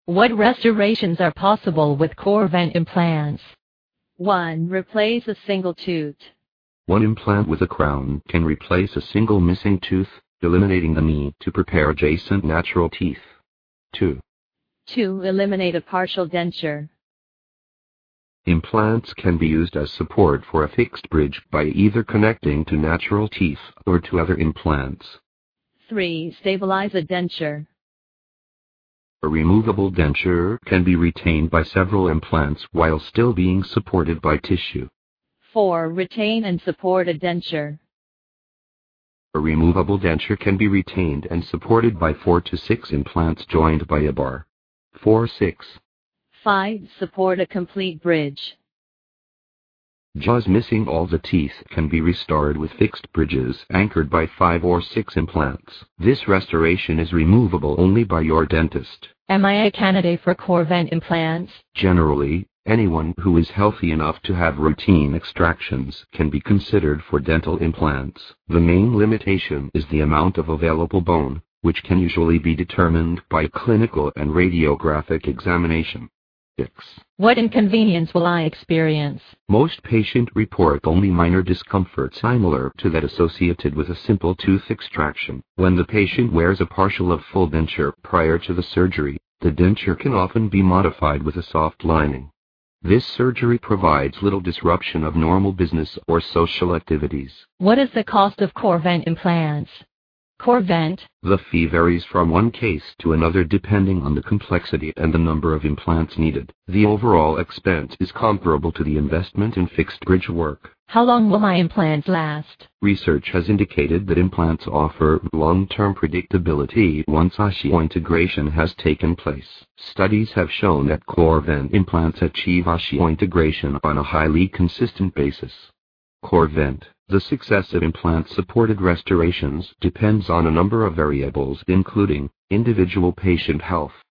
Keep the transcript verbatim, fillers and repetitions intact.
What restorations are possible with Corvent implants? one. Replace a single tooth. One implant with a crown can replace a single missing tooth, eliminating the need to prepare adjacent natural teeth. two. two. Eliminate a partial denture. Implants can be used as support for a fixed bridge by either connecting to natural teeth or to other implants. three. Stabilize a denture. A removable denture can be retained by several implants while still being supported by tissue. four. Retain and support a denture. A removable denture can be retained and supported by four to six implants joined by a bar. four six. five. Support a complete bridge. Jaws missing all the teeth can be restored with fixed bridges anchored by five or six implants. This restoration is removable only by your dentist. Am I a candidate for Corvent implants? Generally, anyone who is healthy enough to have routine extractions can be considered for dental implants. The main limitation is the amount of available bone, which can usually be determined by a clinical and radiographic examination. six. What inconvenience will I experience? Most patients report only minor discomfort similar to that associated with a simple tooth extraction. When the patient wears a partial or full denture prior to the surgery, the denture can often be modified with a soft lining. This surgery provides little disruption of normal business or social activities. What is the cost of Corvent implants? Corvent. The fee varies from one case to another depending on the complexity and the number of implants needed. The overall expense is comparable to the investment in fixed bridge work. How long will my implants last? Research has indicated that implants offer long-term predictability once osseointegration has taken place. Studies have shown that Corvent implants achieve osseointegration on a highly consistent basis. Corvent. The success of implant-supported restorations depends on a number of variables including individual patient health,